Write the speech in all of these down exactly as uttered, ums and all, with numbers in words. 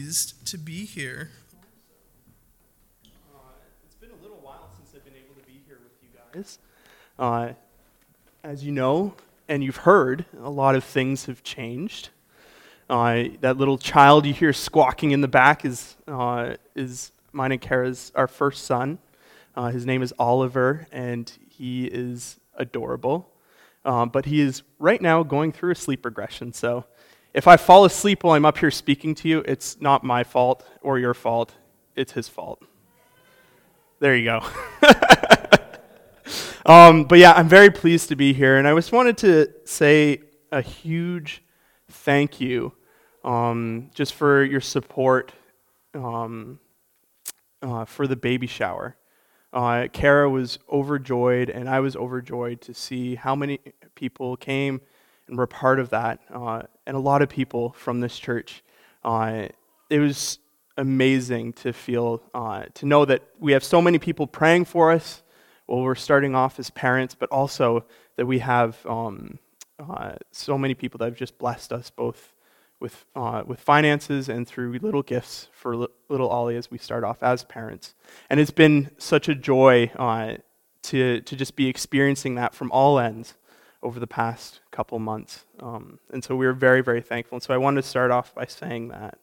pleased to be here. Uh, it's been a little while since I've been able to be here with you guys. Uh, as you know, and you've heard, a lot of things have changed. Uh, that little child you hear squawking in the back is uh, is mine and Kara's, our first son. Uh, his name is Oliver, and he is adorable. Um, but he is right now going through a sleep regression. So if I fall asleep while I'm up here speaking to you, it's not my fault or your fault. It's his fault. There you go. um, but yeah, I'm very pleased to be here. And I just wanted to say a huge thank you um, just for your support um, uh, for the baby shower. Uh, Kara was overjoyed, and I was overjoyed to see how many people came and were part of that, uh, and a lot of people from this church. Uh, it was amazing to feel, uh, to know that we have so many people praying for us while we're starting off as parents, but also that we have um, uh, so many people that have just blessed us both with uh, with finances and through little gifts for li- little Ollie as we start off as parents. And it's been such a joy uh, to to just be experiencing that from all ends over the past couple months. Um, and so we're very, very thankful. And so I wanted to start off by saying that.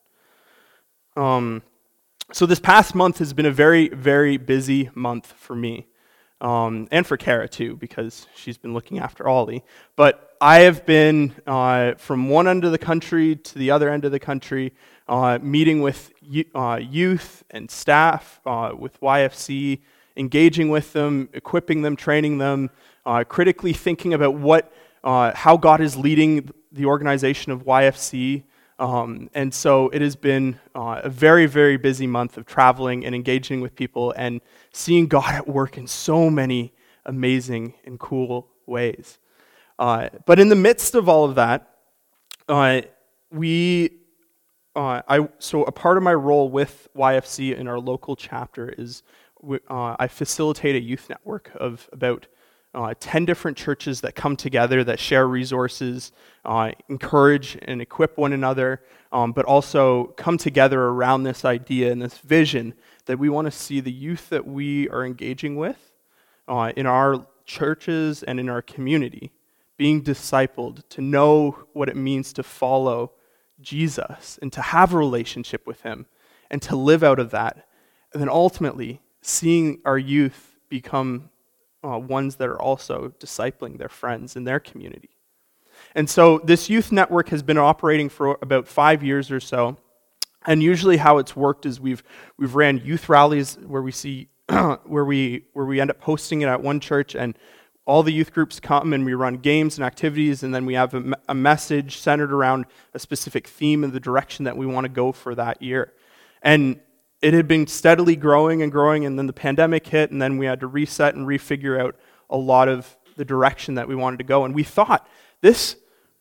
Um, so this past month has been a very, very busy month for me. Um, and for Kara too, because she's been looking after Ollie. But I have been uh, from one end of the country to the other end of the country, uh, meeting with uh, youth and staff, uh, with Y F C, engaging with them, equipping them, training them, uh, critically thinking about what, uh, how God is leading the organization of Y F C. Um, and so it has been uh, a very, very busy month of traveling and engaging with people and seeing God at work in so many amazing and cool ways. Uh, but in the midst of all of that, uh, we, uh, I so a part of my role with Y F C in our local chapter is uh, I facilitate a youth network of about Uh, ten different churches that come together, that share resources, uh, encourage and equip one another, um, but also come together around this idea and this vision that we want to see the youth that we are engaging with uh, in our churches and in our community being discipled, to know what it means to follow Jesus and to have a relationship with him and to live out of that, and then ultimately seeing our youth become Uh, ones that are also discipling their friends in their community. And so this youth network has been operating for about five years or so. And usually how it's worked is we've we've ran youth rallies where we see where we where we end up hosting it at one church, and all the youth groups come and we run games and activities, and then we have a, a message centered around a specific theme and the direction that we want to go for that year. And it had been steadily growing and growing, and then the pandemic hit, and then we had to reset and refigure out a lot of the direction that we wanted to go. And we thought this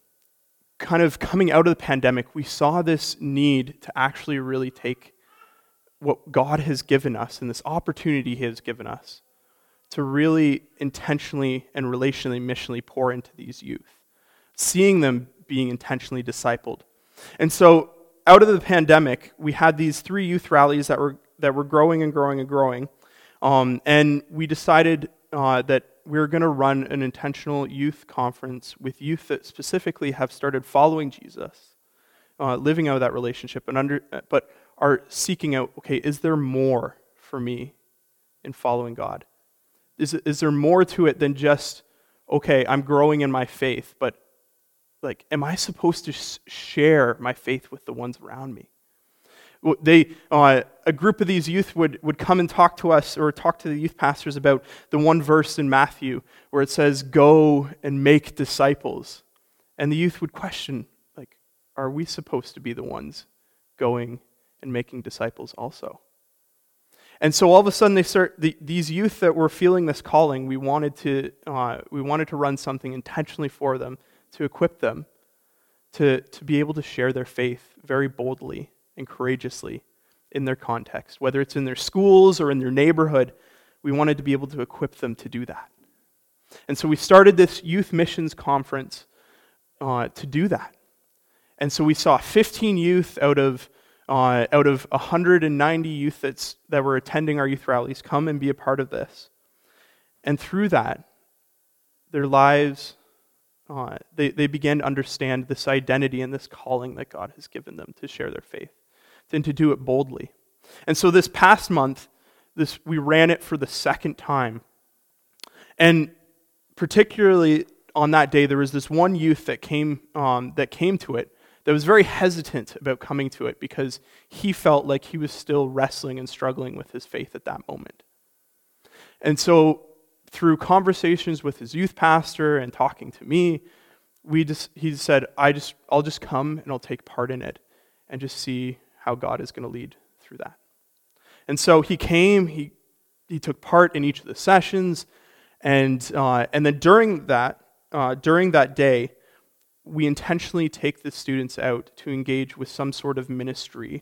kind of coming out of the pandemic, we saw this need to actually really take what God has given us and this opportunity he has given us to really intentionally and relationally, missionally pour into these youth, seeing them being intentionally discipled. And so out of the pandemic, we had these three youth rallies that were that were growing and growing and growing, um, and we decided uh, that we were going to run an intentional youth conference with youth that specifically have started following Jesus, uh, living out that relationship, and under, but are seeking out, okay, is there more for me in following God? Is is there more to it than just, okay, I'm growing in my faith, but like, am I supposed to share my faith with the ones around me? They, uh, a group of these youth would, would come and talk to us or talk to the youth pastors about the one verse in Matthew where it says, go and make disciples. And the youth would question, like, are we supposed to be the ones going and making disciples also? And so all of a sudden, they start the, these youth that were feeling this calling. We wanted to uh, we wanted to run something intentionally for them, to equip them to, to be able to share their faith very boldly and courageously in their context. Whether it's in their schools or in their neighborhood, we wanted to be able to equip them to do that. And so we started this youth missions conference uh, to do that. And so we saw fifteen youth out of uh, out of one hundred ninety youth that's, that were attending our youth rallies, come and be a part of this. And through that, their lives, uh, they, they began to understand this identity and this calling that God has given them to share their faith and to do it boldly. And so this past month, this we ran it for the second time. And particularly on that day, there was this one youth that came um, that came to it that was very hesitant about coming to it because he felt like he was still wrestling and struggling with his faith at that moment. And so through conversations with his youth pastor and talking to me, we just he said, I just I'll just come and I'll take part in it and just see how God is going to lead through that. And so he came, he he took part in each of the sessions, and uh, and then during that uh, during that day, we intentionally take the students out to engage with some sort of ministry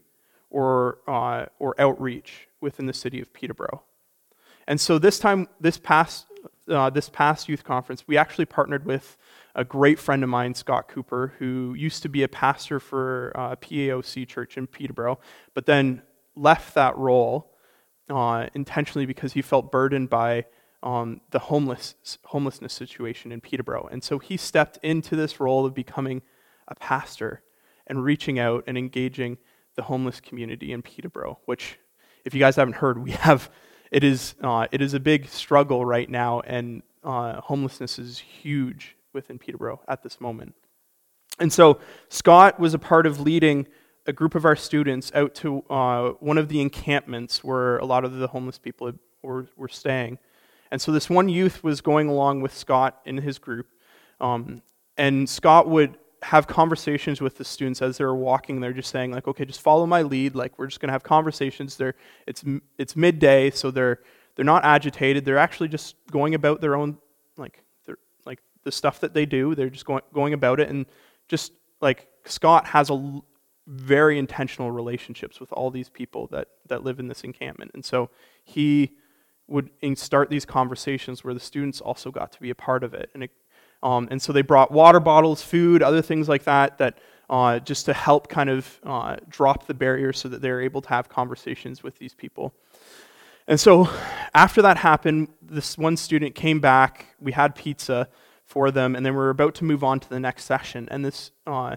or uh, or outreach within the city of Peterborough. And so this time, this past uh, this past youth conference, we actually partnered with a great friend of mine, Scott Cooper, who used to be a pastor for uh, P A O C Church in Peterborough, but then left that role uh, intentionally because he felt burdened by um, the homeless homelessness situation in Peterborough. And so he stepped into this role of becoming a pastor and reaching out and engaging the homeless community in Peterborough, which, if you guys haven't heard, we have, it is uh, it is a big struggle right now, and uh, homelessness is huge within Peterborough at this moment. And so Scott was a part of leading a group of our students out to uh, one of the encampments where a lot of the homeless people were, were staying. And so this one youth was going along with Scott in his group, um, and Scott would have conversations with the students as they were walking. They're just saying, like, okay, just follow my lead. Like, we're just going to have conversations. They're, it's it's midday, so they're they're not agitated. They're actually just going about their own, like, they're, like the stuff that they do. They're just going going about it, and just like Scott has a very intentional relationships with all these people that that live in this encampment, and so he would start these conversations where the students also got to be a part of it, and it, um, and so they brought water bottles, food, other things like that, that uh, just to help kind of uh, drop the barrier so that they're able to have conversations with these people. And so after that happened, this one student came back. We had pizza for them, and then we were about to move on to the next session. And this, uh,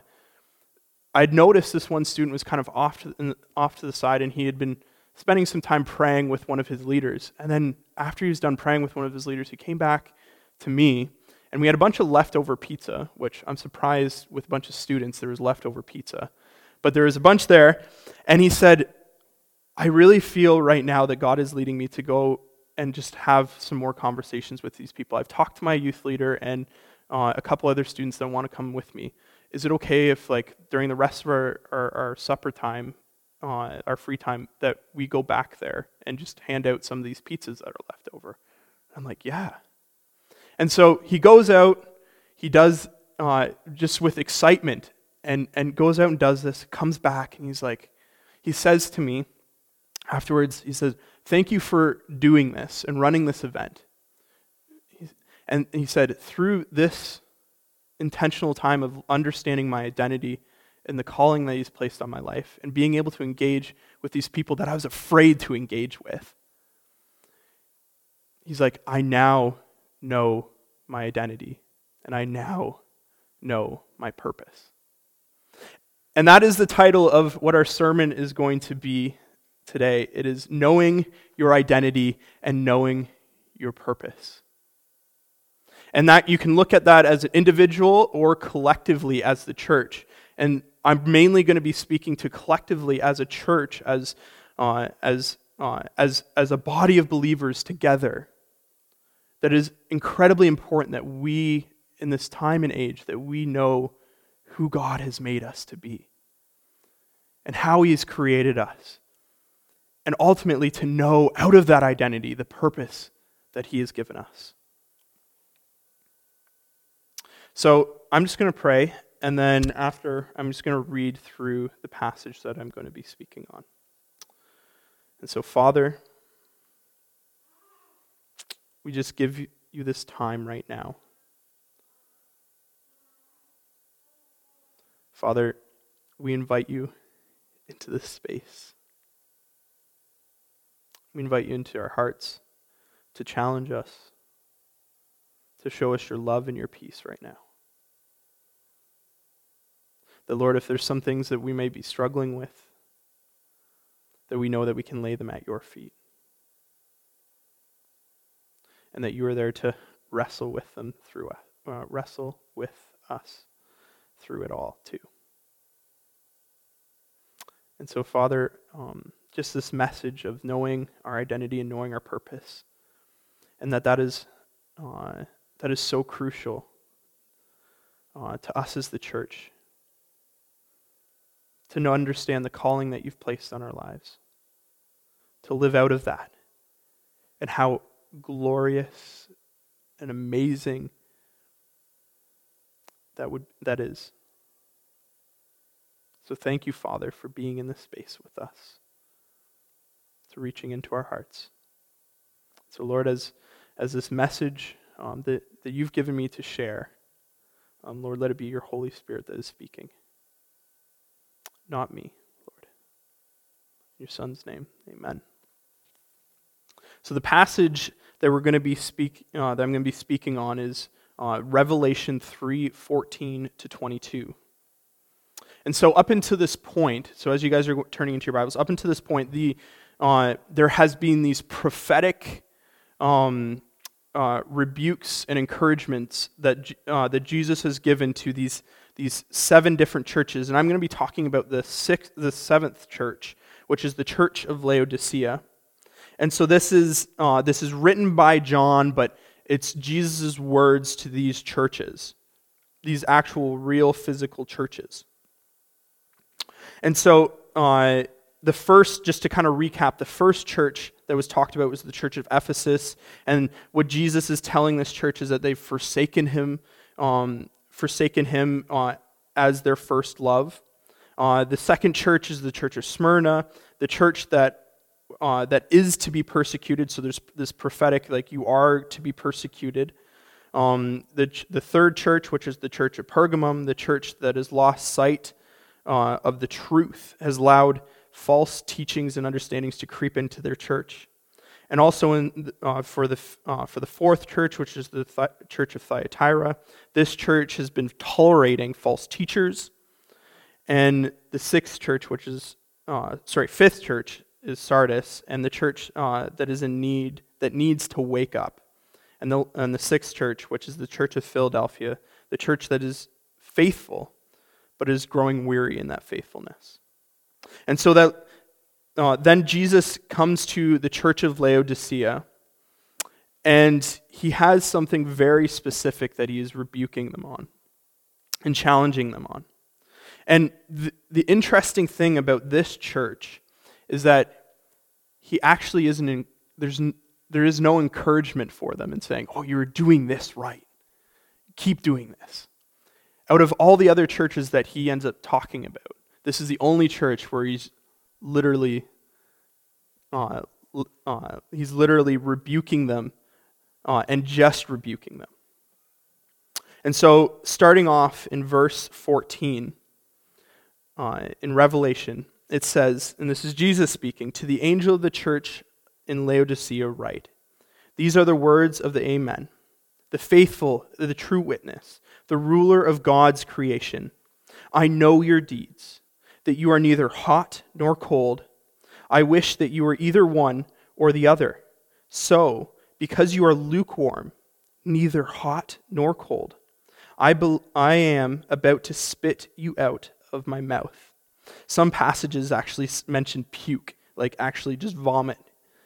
I'd noticed this one student was kind of off to, off to the side, and he had been spending some time praying with one of his leaders. And then after he was done praying with one of his leaders, he came back to me, and we had a bunch of leftover pizza, which I'm surprised with a bunch of students there was leftover pizza. But there was a bunch there, and he said, I really feel right now that God is leading me to go and just have some more conversations with these people. I've talked to my youth leader and uh, a couple other students that want to come with me. Is it okay if, like, during the rest of our, our, our supper time, uh, our free time, that we go back there and just hand out some of these pizzas that are left over? I'm like, yeah. And so he goes out, he does, uh, just with excitement, and, and goes out and does this, comes back, and he's like, he says to me afterwards, he says, thank you for doing this and running this event. And he said, through this intentional time of understanding my identity and the calling that he's placed on my life and being able to engage with these people that I was afraid to engage with, he's like, I now know my identity, and I now know my purpose. And that is the title of what our sermon is going to be today. It is knowing your identity and knowing your purpose. And that you can look at that as an individual or collectively as the church. And I'm mainly going to be speaking to collectively as a church, as uh, as uh, as as a body of believers together. That is incredibly important that we, in this time and age, that we know who God has made us to be and how He has created us. And ultimately to know out of that identity the purpose that He has given us. So I'm just going to pray, and then after, I'm just going to read through the passage that I'm going to be speaking on. And so, Father, we just give you this time right now. Father, we invite you into this space. We invite you into our hearts to challenge us, to show us your love and your peace right now. That, Lord, if there's some things that we may be struggling with, that we know that we can lay them at your feet. And that you are there to wrestle with them through us, uh, wrestle with us through it all too. And so, Father, um, just this message of knowing our identity and knowing our purpose, and that that is uh, that is so crucial uh, to us as the church, to know, understand the calling that you've placed on our lives, to live out of that, and how glorious and amazing that would that is. So thank you, Father, for being in this space with us, to reaching into our hearts. So Lord, as as this message um, that, that you've given me to share, um, Lord, let it be your Holy Spirit that is speaking, not me, Lord. In your Son's name, amen. So the passage that we're going to be speak uh, that I'm going to be speaking on is uh, Revelation three fourteen to twenty-two. And so up until this point, so as you guys are turning into your Bibles, up until this point, the uh, there has been these prophetic um, uh, rebukes and encouragements that uh, that Jesus has given to these these seven different churches, and I'm going to be talking about the sixth, the seventh church, which is the Church of Laodicea. And so this is uh, this is written by John, but it's Jesus' words to these churches, these actual, real, physical churches. And so uh, the first, just to kind of recap, the first church that was talked about was the church of Ephesus. And what Jesus is telling this church is that they've forsaken him, um, forsaken him uh, as their first love. Uh, the second church is the church of Smyrna, the church that uh, that is to be persecuted. So there's this prophetic, like you are to be persecuted. Um, the the third church, which is the church of Pergamum, the church that has lost sight Uh, of the truth, has allowed false teachings and understandings to creep into their church. And also in, uh, for the uh, for the fourth church, which is the Th- church of Thyatira, this church has been tolerating false teachers. And the sixth church, which is, uh, sorry, fifth church is Sardis, and the church uh, that is in need, that needs to wake up. And the, and the sixth church, which is the church of Philadelphia, the church that is faithful, but is growing weary in that faithfulness. And so that uh, then Jesus comes to the church of Laodicea, and he has something very specific that he is rebuking them on and challenging them on. And the, the interesting thing about this church is that he actually isn't in, there's there is no encouragement for them in saying, "Oh, you're doing this right. Keep doing this." Out of all the other churches that he ends up talking about, this is the only church where he's literally, uh, uh, he's literally rebuking them, uh, and just rebuking them. And so, starting off in verse fourteen, uh, in Revelation, it says, and this is Jesus speaking, "To the angel of the church in Laodicea write, these are the words of the Amen, the faithful, the true witness, the ruler of God's creation. I know your deeds, that you are neither hot nor cold. I wish that you were either one or the other. So, because you are lukewarm, neither hot nor cold, I, be- I am about to spit you out of my mouth." Some passages actually mention puke, like actually just vomit.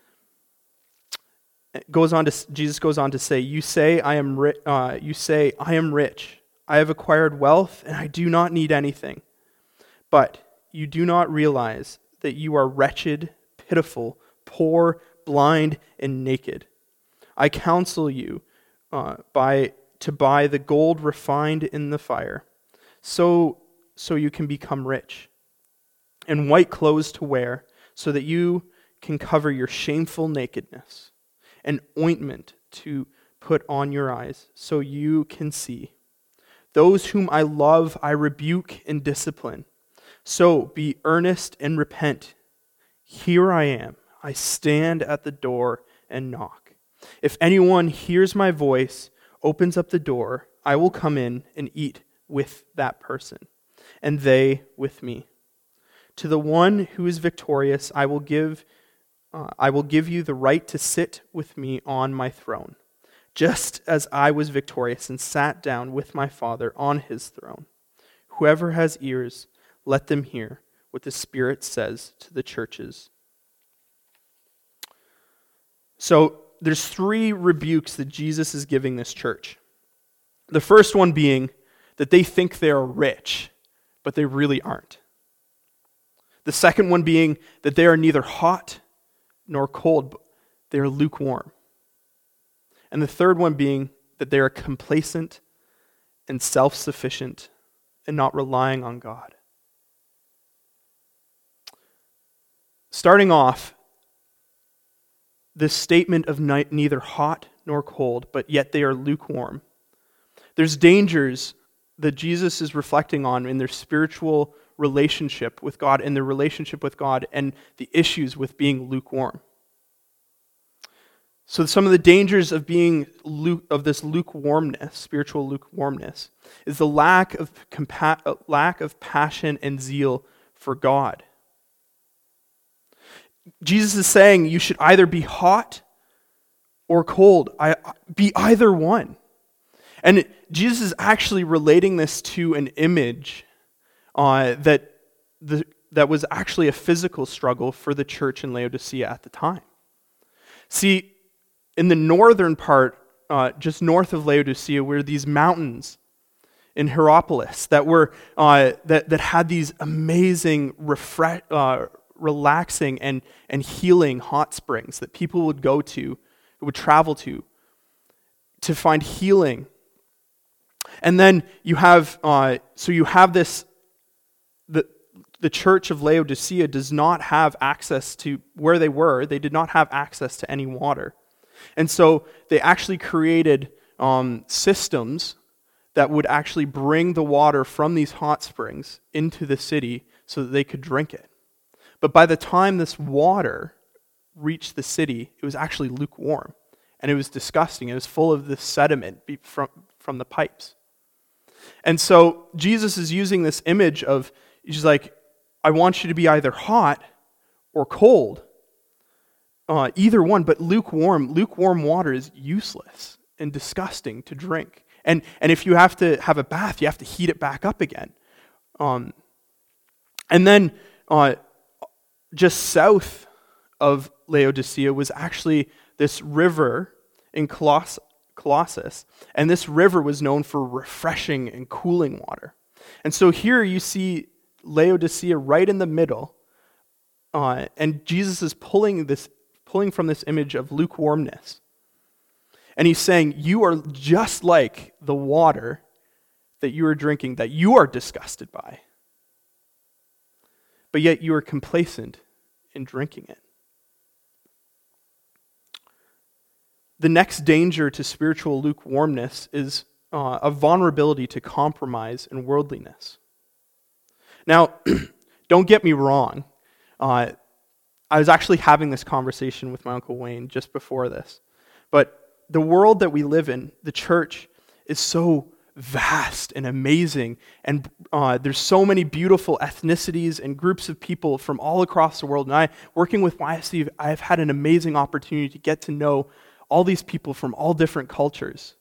It goes on to Jesus goes on to say, "You say I am ri- uh, you say I am rich. I have acquired wealth, and I do not need anything. But you do not realize that you are wretched, pitiful, poor, blind, and naked. I counsel you uh, by to buy the gold refined in the fire, so so you can become rich, and white clothes to wear, so that you can cover your shameful nakedness, and ointment to put on your eyes, so you can see. Those whom I love, I rebuke and discipline. So be earnest and repent. Here I am. I stand at the door and knock. If anyone hears my voice, opens up the door, I will come in and eat with that person, and they with me. To the one who is victorious, I will give uh, I will give you the right to sit with me on my throne, just as I was victorious and sat down with my Father on his throne. Whoever has ears, let them hear what the Spirit says to the churches. So there's three rebukes that Jesus is giving this church. The first one being that they think they are rich, but they really aren't. The second one being that they are neither hot nor cold, but they are lukewarm. And the third one being that they are complacent and self-sufficient and not relying on God. Starting off, this statement of neither hot nor cold, but yet they are lukewarm. There's dangers that Jesus is reflecting on in their spiritual relationship with God and their relationship with God and the issues with being lukewarm. So some of the dangers of being of this lukewarmness, spiritual lukewarmness, is the lack of compa- lack of passion and zeal for God. Jesus is saying you should either be hot or cold. I, be either one. And Jesus is actually relating this to an image uh, that the, that was actually a physical struggle for the church in Laodicea at the time. See, in the northern part, uh, just north of Laodicea, were these mountains in Hierapolis that were uh, that that had these amazing, refresh, uh, relaxing and and healing hot springs that people would go to, would travel to, to find healing. And then you have uh, so you have this. The the church of Laodicea does not have access to where they were. They did not have access to any water. And so they actually created um, systems that would actually bring the water from these hot springs into the city so that they could drink it. But by the time this water reached the city, it was actually lukewarm. And it was disgusting. It was full of this sediment from, from the pipes. And so Jesus is using this image of, he's like, I want you to be either hot or cold. Uh, either one, but lukewarm, lukewarm water is useless and disgusting to drink. And and if you have to have a bath, you have to heat it back up again. Um, and then uh, just south of Laodicea was actually this river in Coloss- Colossus, and this river was known for refreshing and cooling water. And so here you see Laodicea right in the middle, uh, and Jesus is pulling this pulling from this image of lukewarmness. And he's saying, you are just like the water that you are drinking, that you are disgusted by. But yet you are complacent in drinking it. The next danger to spiritual lukewarmness is uh, a vulnerability to compromise and worldliness. Now, don't get me wrong. Uh, I was actually having this conversation with my Uncle Wayne just before this. But the world that we live in, the church, is so vast and amazing. And uh, there's so many beautiful ethnicities and groups of people from all across the world. And I, working with Y S C, I've had an amazing opportunity to get to know all these people from all different cultures.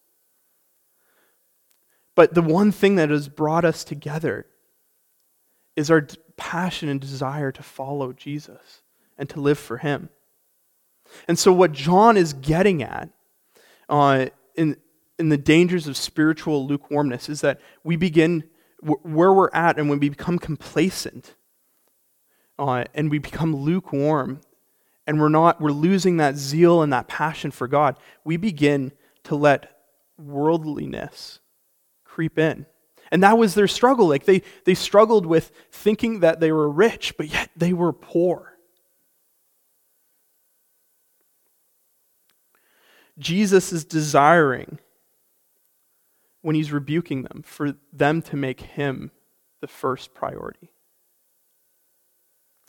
But the one thing that has brought us together is our passion and desire to follow Jesus and to live for him. And so what John is getting at uh, in, in the dangers of spiritual lukewarmness is that we begin w- where we're at, and when we become complacent uh, and we become lukewarm and we're not, we're losing that zeal and that passion for God, we begin to let worldliness creep in. And that was their struggle. Like they, they struggled with thinking that they were rich, but yet they were poor. Jesus is desiring, when he's rebuking them, for them to make him the first priority.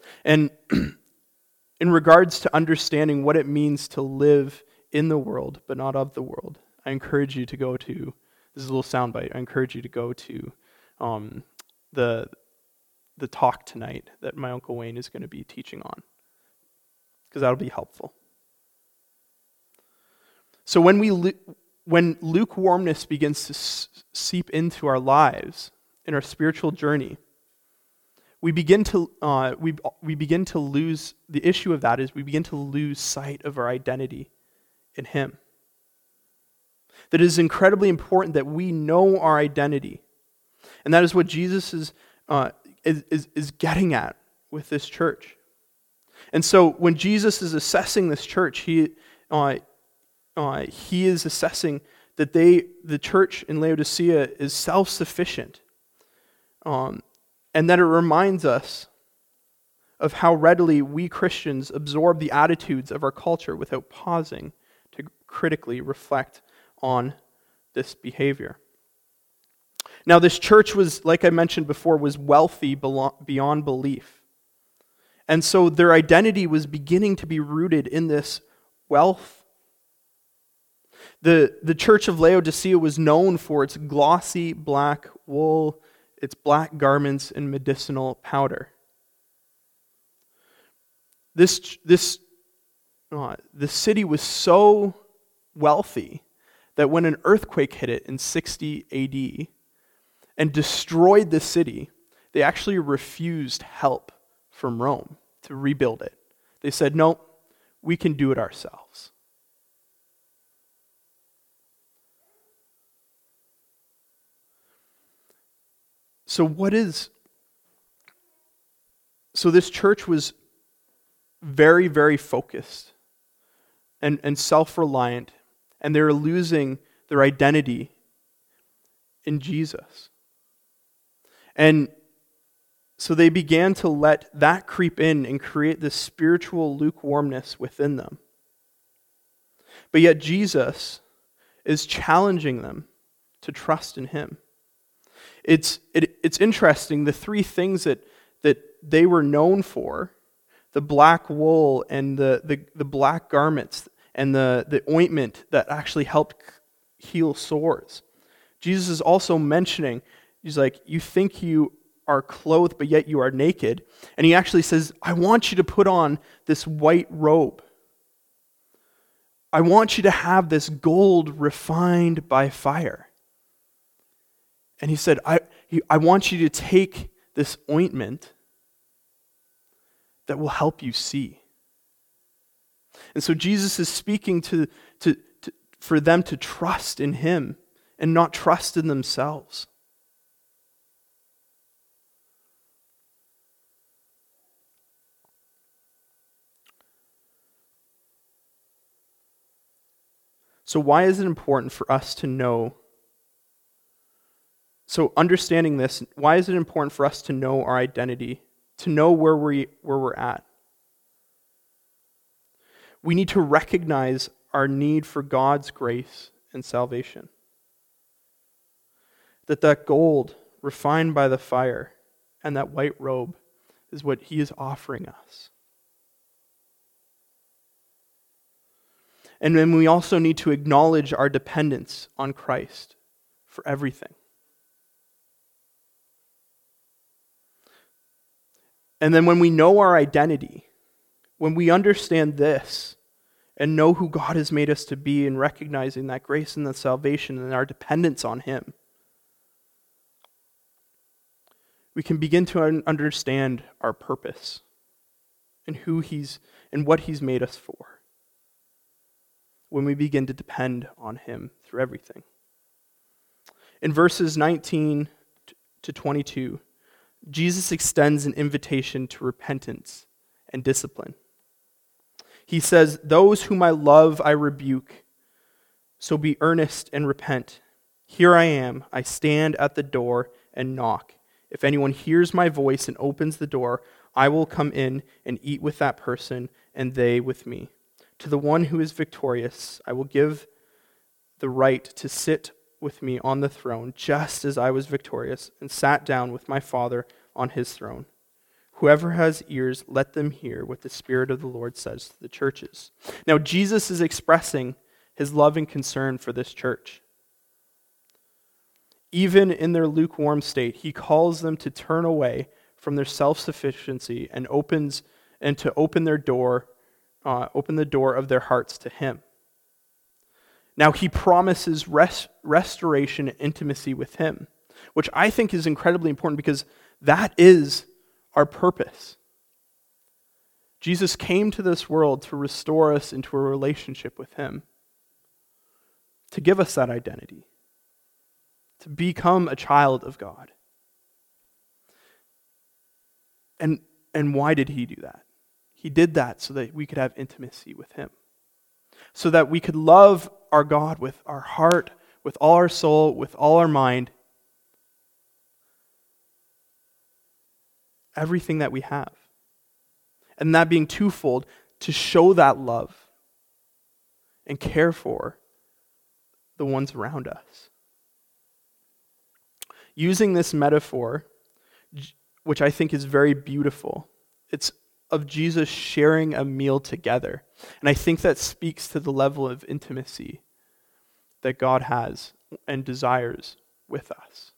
And in regards to understanding what it means to live in the world, but not of the world, I encourage you to go to, this is a little soundbite, I encourage you to go to um, the, the talk tonight that my Uncle Wayne is going to be teaching on, because that'll be helpful. So when we when lukewarmness begins to s- seep into our lives, in our spiritual journey, we begin to uh, we we begin to lose. The issue of that is we begin to lose sight of our identity in Him. That it is incredibly important that we know our identity, and that is what Jesus is uh, is, is is getting at with this church. And so when Jesus is assessing this church, he uh, uh, he is assessing that they the church in Laodicea is self-sufficient. Um, and that it reminds us of how readily we Christians absorb the attitudes of our culture without pausing to critically reflect on this behavior. Now, this church was, like I mentioned before, was wealthy beyond belief. And so their identity was beginning to be rooted in this wealth. The, the church of Laodicea was known for its glossy black wool, its black garments, and medicinal powder. This, this, uh, the city was so wealthy that when an earthquake hit it in sixty A D and destroyed the city, they actually refused help from Rome to rebuild it. They said, no, we can do it ourselves. So what is, so this church was very, very focused and, and self-reliant, and they were losing their identity in Jesus. And so they began to let that creep in and create this spiritual lukewarmness within them. But yet Jesus is challenging them to trust in Him. It's it, it's interesting, the three things that, that they were known for, the black wool and the, the, the black garments and the, the ointment that actually helped heal sores. Jesus is also mentioning, he's like, you think you are clothed, but yet you are naked. And he actually says, I want you to put on this white robe. I want you to have this gold refined by fire. And he said, I, I want you to take this ointment that will help you see. And so Jesus is speaking to, to, to for them to trust in Him and not trust in themselves. So why is it important for us to know? So understanding this, why is it important for us to know our identity, to know where we where we're at? We need to recognize our need for God's grace and salvation. That that gold refined by the fire and that white robe is what He is offering us. And then we also need to acknowledge our dependence on Christ for everything. And then when we know our identity, when we understand this and know who God has made us to be and recognizing that grace and that salvation and our dependence on Him, we can begin to un- understand our purpose and who He's and what He's made us for when we begin to depend on Him through everything. In verses nineteen to twenty-two, Jesus extends an invitation to repentance and discipline. He says, those whom I love I rebuke, so be earnest and repent. Here I am, I stand at the door and knock. If anyone hears my voice and opens the door, I will come in and eat with that person and they with me. To the one who is victorious, I will give the right to sit with me on the throne, just as I was victorious and sat down with my Father on His throne. Whoever has ears, let them hear what the Spirit of the Lord says to the churches. Now, Jesus is expressing his love and concern for this church. Even in their lukewarm state, he calls them to turn away from their self-sufficiency and opens and to open their door, uh, open the door of their hearts to him. Now, he promises rest, restoration and intimacy with him, which I think is incredibly important because that is our purpose. Jesus came to this world to restore us into a relationship with him, to give us that identity, to become a child of God. And, and why did he do that? He did that so that we could have intimacy with him, so that we could love our God with our heart, with all our soul, with all our mind, everything that we have. And that being twofold, to show that love and care for the ones around us. Using this metaphor, which I think is very beautiful, it's of Jesus sharing a meal together. And I think that speaks to the level of intimacy that God has and desires with us.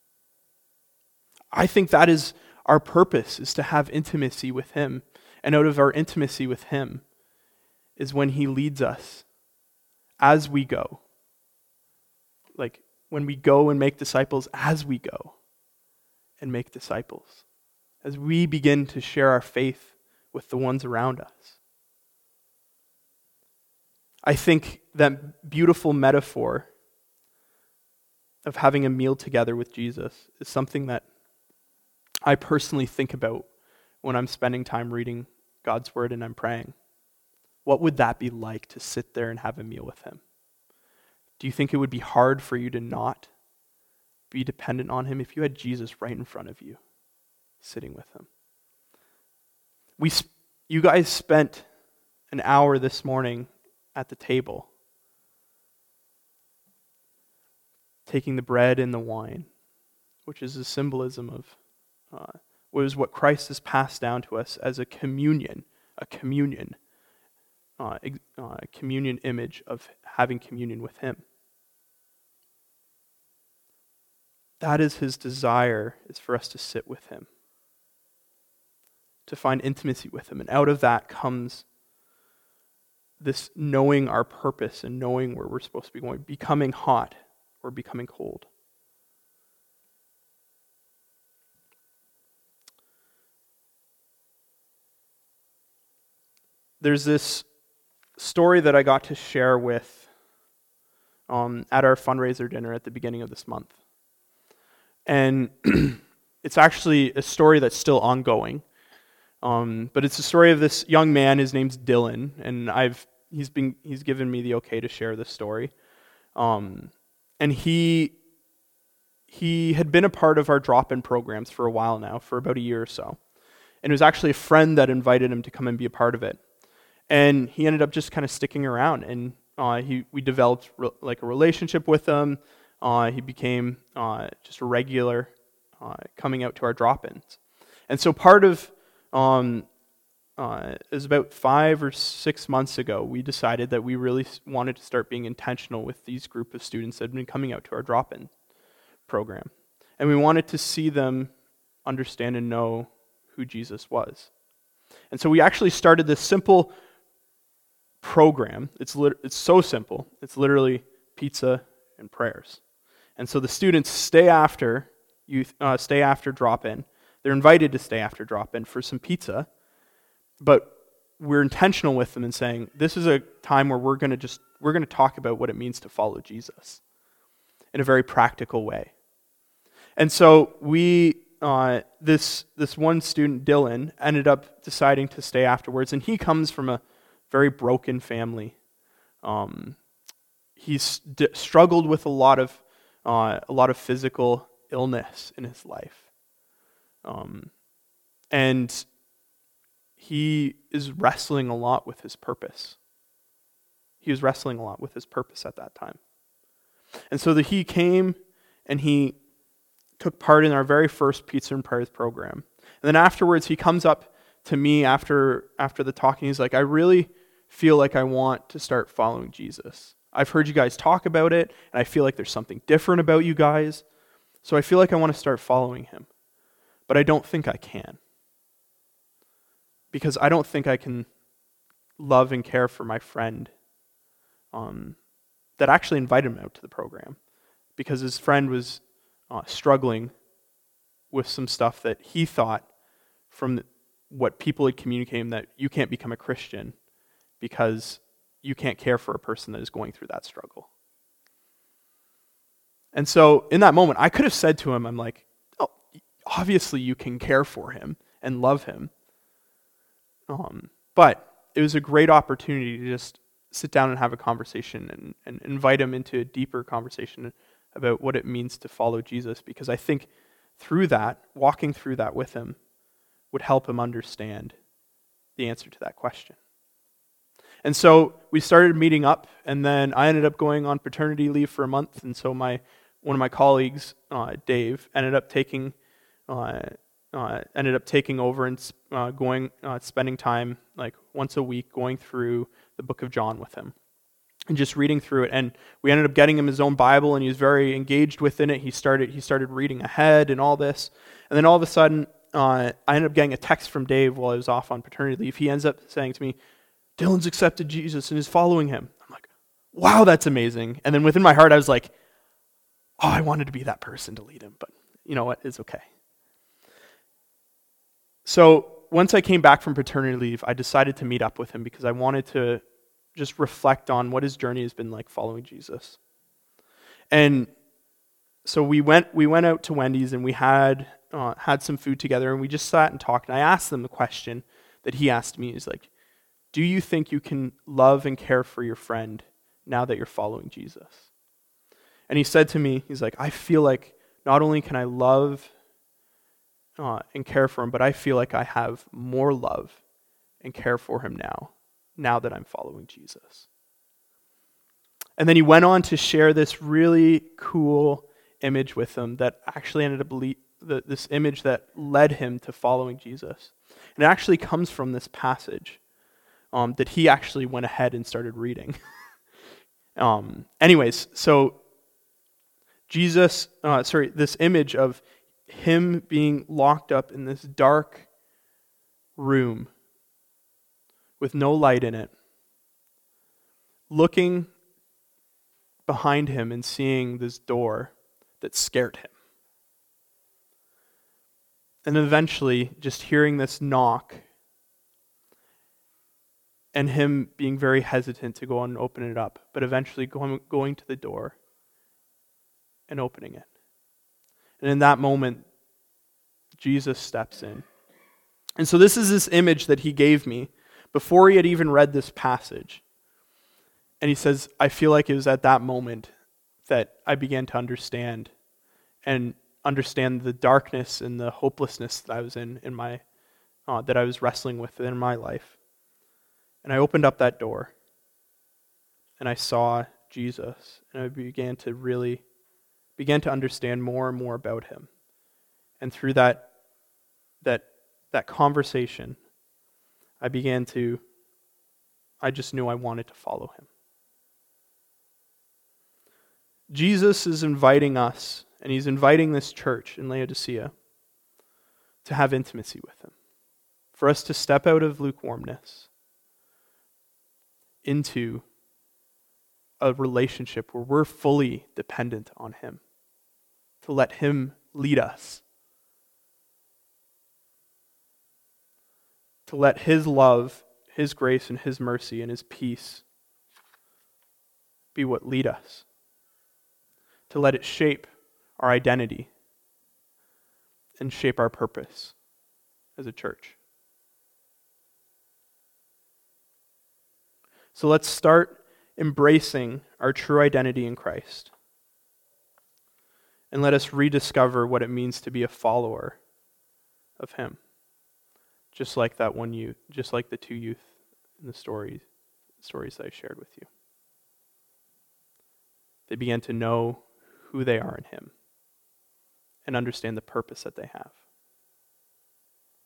I think that is our purpose, is to have intimacy with him. And out of our intimacy with him is when he leads us as we go. Like when we go and make disciples, as we go and make disciples. As we begin to share our faith with the ones around us. I think that beautiful metaphor of having a meal together with Jesus is something that I personally think about when I'm spending time reading God's word and I'm praying. What would that be like to sit there and have a meal with him? Do you think it would be hard for you to not be dependent on him if you had Jesus right in front of you, sitting with him? We, you guys spent an hour this morning at the table, taking the bread and the wine, which is a symbolism of uh, was what Christ has passed down to us as a communion, a communion, uh, uh, communion image of having communion with him. That is his desire, is for us to sit with him, to find intimacy with him. And out of that comes this knowing our purpose and knowing where we're supposed to be going, becoming hot or becoming cold. There's this story that I got to share with um, at our fundraiser dinner at the beginning of this month. And it's actually a story that's still ongoing. Um, but it's a story of this young man. His name's Dylan, and I've he's been he's given me the okay to share this story. Um, and he he had been a part of our drop-in programs for a while now, for about a year or so. And it was actually a friend that invited him to come and be a part of it. And he ended up just kind of sticking around, and uh, he we developed re- like a relationship with him. Uh, he became uh, just a regular uh, coming out to our drop-ins. And so part of Um, uh, it was about five or six months ago, we decided that we really wanted to start being intentional with these group of students that had been coming out to our drop-in program. And we wanted to see them understand and know who Jesus was. And so we actually started this simple program. It's lit- it's so simple. It's literally pizza and prayers. And so the students stay after youth, uh, stay after drop-in. They're invited to stay after drop-in for some pizza, but we're intentional with them in saying, this is a time where we're going to just, we're going to talk about what it means to follow Jesus in a very practical way. And so we, uh, this this one student, Dylan, ended up deciding to stay afterwards, and he comes from a very broken family. Um, he's d- struggled with a lot of uh, a lot of physical illness in his life. Um, and he is wrestling a lot with his purpose. He was wrestling a lot with his purpose at that time. And so that he came and he took part in our very first Pizza and Prayers program. And then afterwards, he comes up to me after after the talk, and he's like, I really feel like I want to start following Jesus. I've heard you guys talk about it, and I feel like there's something different about you guys. So I feel like I want to start following him. But I don't think I can. Because I don't think I can love and care for my friend um, that actually invited him out to the program. Because his friend was uh, struggling with some stuff that he thought from the, what people had communicated, that you can't become a Christian because you can't care for a person that is going through that struggle. And so in that moment, I could have said to him, I'm like, oh, obviously you can care for him and love him. Um, but it was a great opportunity to just sit down and have a conversation and, and invite him into a deeper conversation about what it means to follow Jesus, because I think through that, walking through that with him would help him understand the answer to that question. And so we started meeting up, and then I ended up going on paternity leave for a month, and so my one of my colleagues, uh, Dave, ended up taking uh, uh, ended up taking over and uh, going uh, spending time like once a week going through the book of John with him and just reading through it. And we ended up getting him his own Bible, and he was very engaged within it. He started he started reading ahead and all this, and then all of a sudden, uh, I ended up getting a text from Dave while I was off on paternity leave. He ends up saying to me, Dylan's accepted Jesus and is following him. I'm like, wow, that's amazing. And then within my heart, I was like, oh, I wanted to be that person to lead him, but you know what? It's okay. So once I came back from paternity leave, I decided to meet up with him because I wanted to just reflect on what his journey has been like following Jesus. And so we went we went out to Wendy's, and we had uh, had some food together, and we just sat and talked. And I asked them the question that he asked me. He's like, do you think you can love and care for your friend now that you're following Jesus? And he said to me, he's like, I feel like not only can I love uh, and care for him, but I feel like I have more love and care for him now, now that I'm following Jesus. And then he went on to share this really cool image with them that actually ended up le- the, this image that led him to following Jesus. And it actually comes from this passage um, that he actually went ahead and started reading. um, anyways, so Jesus, uh, sorry, this image of him being locked up in this dark room with no light in it, looking behind him and seeing this door that scared him. And eventually just hearing this knock and him being very hesitant to go and open it up, but eventually going, going to the door and opening it. And in that moment, Jesus steps in. And so this is this image that he gave me before he had even read this passage. And he says, I feel like it was at that moment that I began to understand and understand the darkness and the hopelessness that I was in, in my, uh, that I was wrestling with in my life. And I opened up that door and I saw Jesus, and I began to really, began to understand more and more about him. And through that, that, that conversation, I began to, I just knew I wanted to follow him. Jesus is inviting us, and he's inviting this church in Laodicea to have intimacy with him, for us to step out of lukewarmness into a relationship where we're fully dependent on him, to let him lead us, to let his love, his grace, and his mercy, and his peace be what lead us, to let it shape our identity and shape our purpose as a church. So let's start embracing our true identity in Christ. And let us rediscover what it means to be a follower of him. Just like that one youth, just like the two youth in the story, stories that I shared with you. They began to know who they are in him and understand the purpose that they have.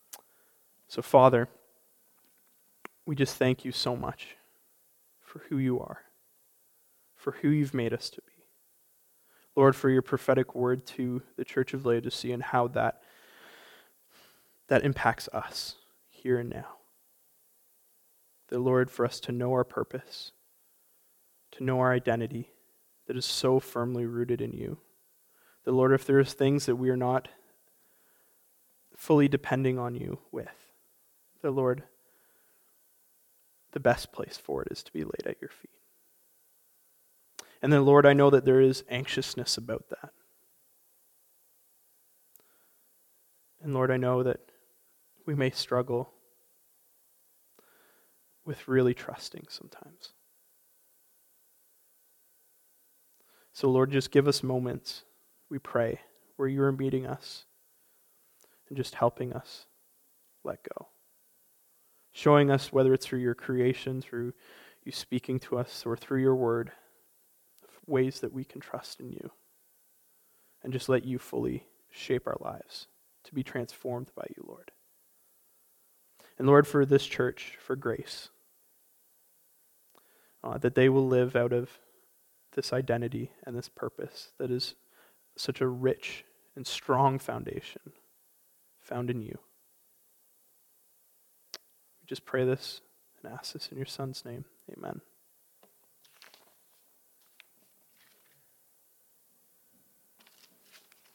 So, Father, we just thank you so much for who you are, for who you've made us to be. Lord, for your prophetic word to the Church of Laodicea and how that, that impacts us here and now. The Lord, for us to know our purpose, to know our identity that is so firmly rooted in you. The Lord, if there is things that we are not fully depending on you with, the Lord, the best place for it is to be laid at your feet. And then, Lord, I know that there is anxiousness about that. And Lord, I know that we may struggle with really trusting sometimes. So, Lord, just give us moments, we pray, where you are meeting us and just helping us let go. Showing us, whether it's through your creation, through you speaking to us, or through your word, ways that we can trust in you. And just let you fully shape our lives to be transformed by you, Lord. And Lord, for this church, for Grace, uh, that they will live out of this identity and this purpose that is such a rich and strong foundation found in you. We just pray this and ask this in your Son's name. Amen.